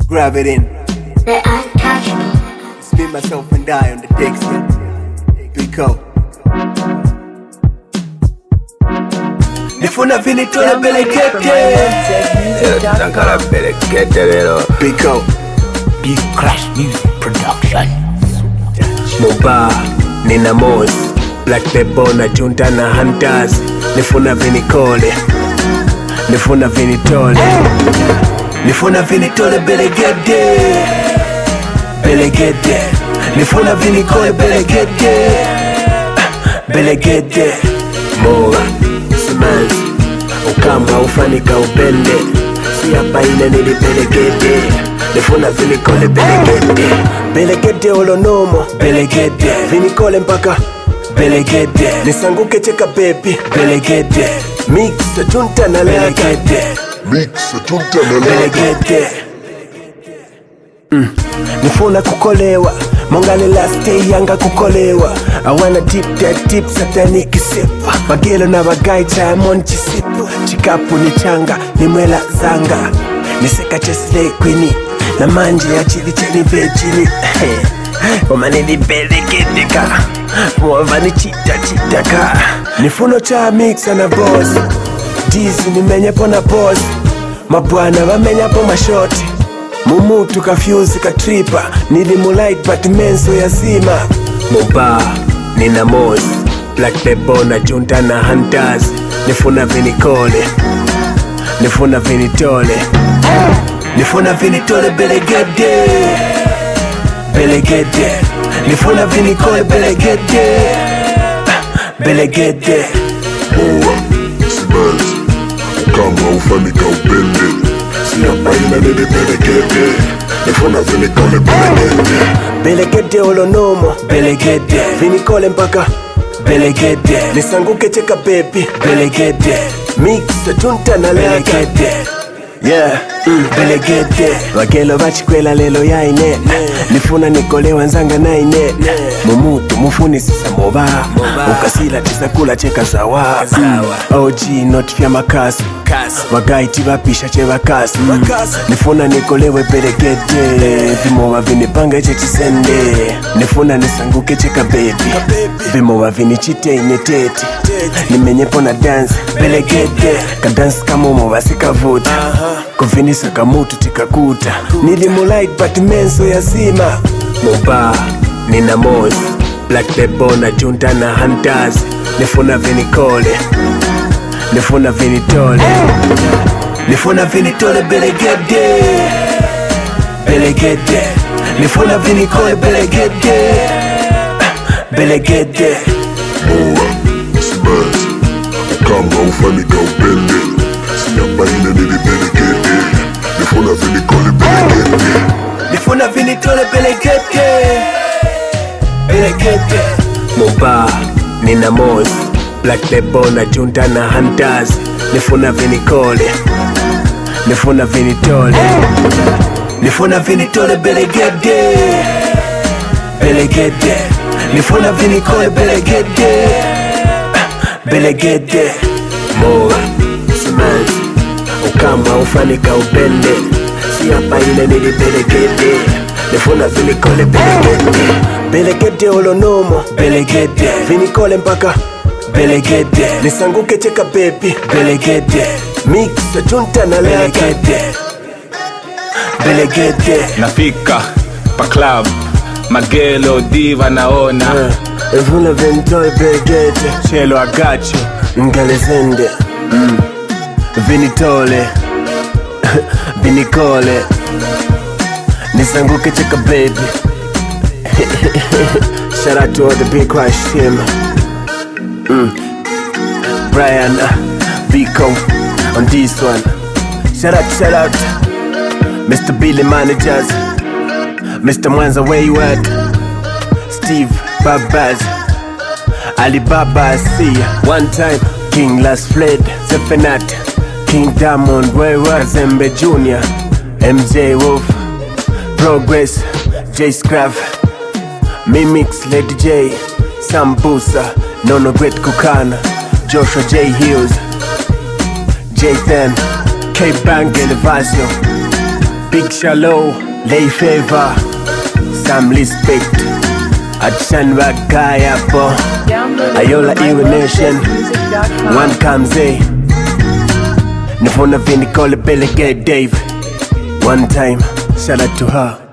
Grab it in. The untouchable. Spin myself and die on the Dexter. Pico. Nifuna finito la belekete. Tankara belekete lero. Pico. Big Crash Music Production. Moba, Nina Moss, Black Bebo na Junta na Hunters. Nifuna vinikole. Nifuna vinitole. Nifuna vinitole belegede. Belegede. Nifuna vinikole belegede. Belegede. Moga, Simanzi, ukamba ufanika upende. Siyapa ine nili belegede. Nifuna vinikole belegede. Belegede olonomo. Belegede. Vinikole mpaka belegede. Nisanguke cheka baby. Belegede. Mix Junta na belegede. Belegede. Nifuna kukolewa. Mongale last day yanga kukolewa. I wanna dip that deep satanic sipa. Magelo na bagai cha monchi sipa. Chikapu ni changa, ni mwela zanga. Niseka chesle kwini. Na manje ya chili cheni vechini. Omane ni belegede ka. Mwava ni chita ka. Nifuno cha mix na boss. Dizi ni menye pona boss. Mabwana wamenya po mashoti. Mumutu kafuse katripa. Nilimulite but menso ya zima. Moba, Nina Moss, Black Bebo na Junta na Hunters. Nifuna vinikole. Nifuna vinitole. Nifuna vinitole belegede. Belegede. Nifuna vinikole belegede. Belegede. Moa, Simanzi, ukamba ufanika upende. Siyapa ina nili belegede. Nifuna vinikole belegede. Belegede olonomo. Belegede. Vinikole mpaka belegede. Nisanguke cheka baby. Belegede. Mix Junta na belegede. Yeah, belegede. Wakelo vachikwela lelo yaine. Nifuna nikolewa nzanga naine. Mumutu mufuni sisa moba. Ukasila tisakula cheka sawa. OG not fya makasi. Wagaiti vapisha che vakasi. Nifuna nikolewe belegede. Vimowa vinipanga che chisende. Nifuna nisanguke cheka baby. Vimowa vinichite ineteti. Nimenyepo na dance belegede. Kadance kamomo vasikavuta. Kuvinisa kamutu tikakuta. Nilimulite but menso ya zima. Moba, Nina Moss, Black Bebo na Junta na Hunters. Nifuna vinikole. Nifuna vinitole. Nifuna vinitole belegede. Belegede. Nifuna vinikole belegede. Belegede. Moa, Simanzi, ukamba ufanika upende. Siyapa ina nili belegede. Nifuna vinikole belegede. Nifuna vinitole belegede. Belegede. Moba, Nina Moss, Black Bebo na Junta na Hunters. Nifuna vinikole. Nifuna vinitole. Nifuna vinitole belegede. Belegede. Nifuna vinikole belegede. Belegede. Moa, Simanzi, ukamba ufanika upende. Siyapa ina nili belegede. Nifuna vinikole belegede. Belegede olonomo. Belegede. Vinikole mpaka belegede. Nisanguke cheka baby. Belegede. Mix Junta na belegede. Belegede. Nafika pa club, magelo diva naona. Nifuna vinitole belegede. Chelo I got you. Ngalezende. Vinitole. Vinikole. Nisanguke cheka baby. Shout out to all the Big Crash team. Brian, Pico on this one. Shout out Mr. Billy Managers, Mr. Mwanza where you at? Steve Babaz, Alibaba see ya. One time King Last Fled, Zephonat, King Diamond, where was Zembe Jr., MJ Wolf, Progress, J Scraff, Mimix, Lady J, Sambusa, Nono Great Kukana, Joshua J Hills, J10, K Bank Elevasio, Big Shallow, lay favor, some respect. Action Bagaya po, Ayola Iwe Nation, one comes a. Nifuna vini call it Billy Gay Dave. One time, shout out to her.